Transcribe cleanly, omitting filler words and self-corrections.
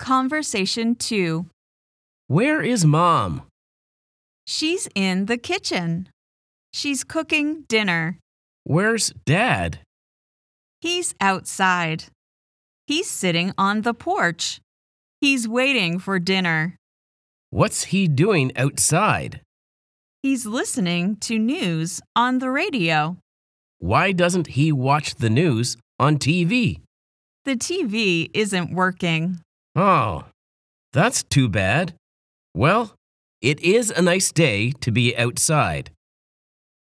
Conversation 2. Where is Mom? She's in the kitchen. She's cooking dinner. Where's Dad? He's outside. He's sitting on the porch. He's waiting for dinner. What's he doing outside? He's listening to news on the radio. Why doesn't he watch the news on TV? The TV isn't working. Oh, that's too bad. Well, it is a nice day to be outside.